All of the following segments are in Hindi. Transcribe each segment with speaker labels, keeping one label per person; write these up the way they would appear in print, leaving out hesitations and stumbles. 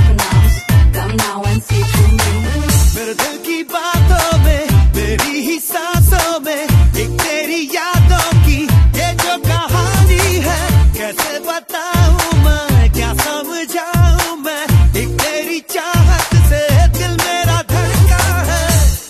Speaker 1: pronounce. Come now and see through me.
Speaker 2: मेरे दिल की बातों में, मेरी ही सांसों में, एक तेरी यादों की ये जो कहानी है, कैसे बताऊं मैं, क्या समझाऊं मैं, एक तेरी चाहत से दिल मेरा धड़का है।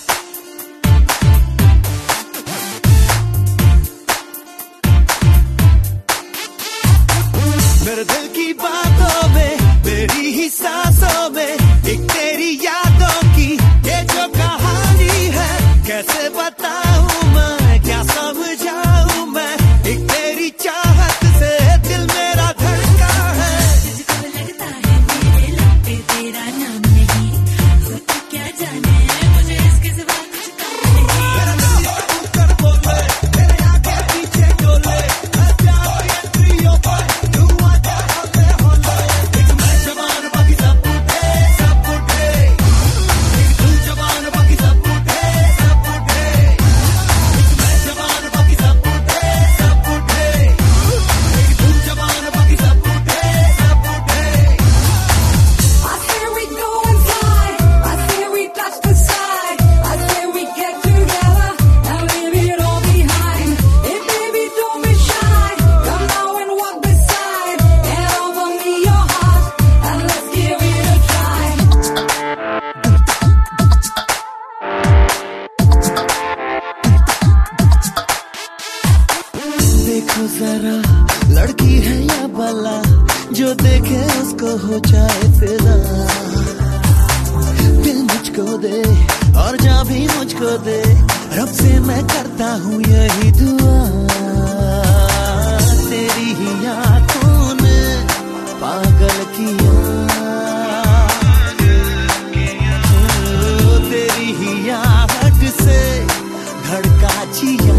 Speaker 2: मेरे दिल की बातों में, मेरी ही सांसों में, एक तेरी यादों की ये जो कहानी है, कैसे बताऊं मैं, क्या समझाऊं मैं, एक तेरी चाहत से दिल मेरा धड़का है।
Speaker 1: तुझको लगता है मेरे लब पे तेरा नाम नहीं, खुद क्या जाने मुझे इसके सिवा कुछ काम नहीं।
Speaker 2: मेरा दिल कर बोले, तेरे आगे पीछे डोले, मैं जाऊं एंट्रियों पर, तू आजा होले होले। एक मैं जवान बाकी सब बूढ़े, सब बूढ़े। एक तू जवान बाकी सब बूढ़े, सब बूढ़े। एक मैं जवान बाकी सब बूढ़े, सब बूढ़े। एक तू जवान बाकी सब बूढ़े, सब बूढ़े।
Speaker 1: I say we go inside, I say we touch the side, I say we get together and leave it all behind. Hey baby, don't be shy, come now and walk beside, and offer me your heart, and let's give it a try.
Speaker 2: देखो जरा लड़की है या भला, जो देखे उसको हो जाए फिदा। दिल मुझको दे और जा भी मुझको दे, रब से मैं करता हूँ यही दुआ। तेरी ही आँखों ने पागल किया, तेरी ही आहट से धड़का जिया।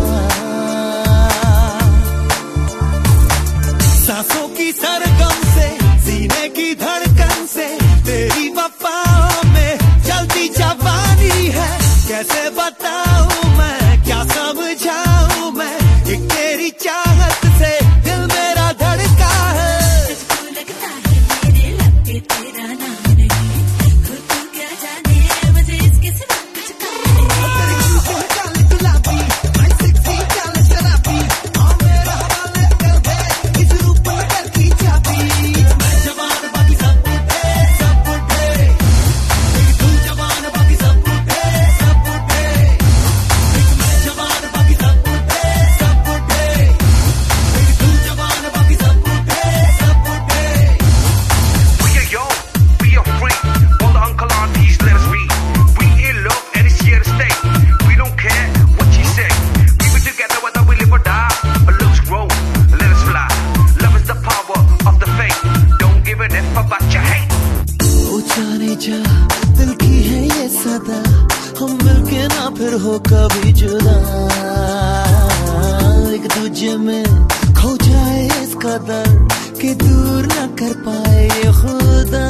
Speaker 2: सांसों की सरगम से, सीने की धड़कन से, तेरी वफाओं में जलती जवानी है, कैसे बताऊं मैं, क्या समझाऊं मैं, एक तेरी चाहत से दिल मेरा धड़का है।
Speaker 1: तुझको लगता है मेरे लब पे तेरा नाम नहीं, खुद क्या जाने मुझे इसके सिवा कुछ काम नहीं।
Speaker 2: तेरी खूब चाल गुलाबी, मैं सेक्सी चाल शराबी, और मेरा हवाले कर दे इस रूप में कर की चाबी। मैं जवान बाकी सब बूढ़े, सब बूढ़े। एक तू जवान बाकी सब बूढ़े, सब बूढ़े। एक मैं जवान बाकी सब बूढ़े, सब बूढ़े। एक तू जवान बाकी सब बूढ़े, सब बूढ़े।
Speaker 3: We are young, we are free. All the uncle aunties, let us be. We in love and it's here to stay. We don't care what you say. We be together whether we live or die. Our looks grow, let us fly. Love is the power of the faith. Don't give a F about your hate.
Speaker 2: ओ जाने जा दिल की है ये सदा, हम मिलके ना फिर हो कभी जुदा। एक दूजे में खो जाए इस कदर कि दूर ना कर पाए ये खुदा।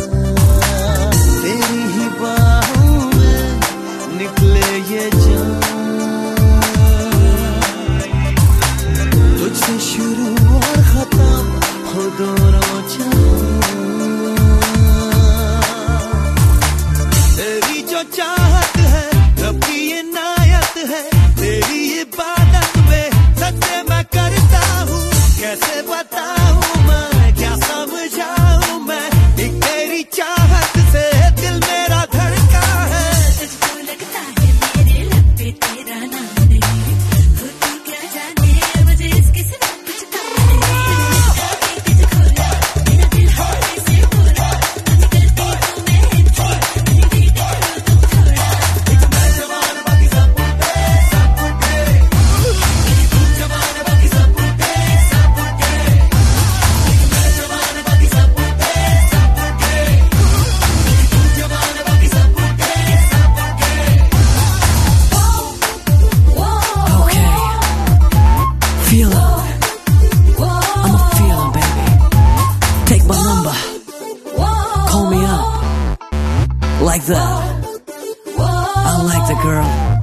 Speaker 2: तेरी ही बाहों में निकले ये जान, तुझसे शुरू और खत्म हो दोनों जहां। तेरी जो चाहत है, रब की ये नायत है, तेरी इबादत में सच्चे मैं करता हूँ, कैसे बताऊँ मैं, क्या समझाऊँ मैं, एक तेरी चाहत से दिल मेरा धड़का है।
Speaker 1: तुझको लगता है मेरे लब पे तेरा नाम नहीं, खुद क्या जाने मुझे इसके सिवा कुछ काम नहीं। तुझको खोला मेरा दिल हाथ से बोला, अब करती हूँ मैं एंट्री, नहीं करो तुम थोड़ा।
Speaker 2: एक मैं जवान बाकी सब बूढ़े, सब बूढ़े। एक तू जवान बाकी सब बूढ़े, सब बूढ़े। एक मैं जवान बाकी सब बूढ़े, सब बूढ़े। एक तू जवान बाकी सब बूढ़े, सब बूढ़े।
Speaker 4: Okay. Feel it. I'm a feeling, baby. Take my number. Call me up. Like that. I like the girl.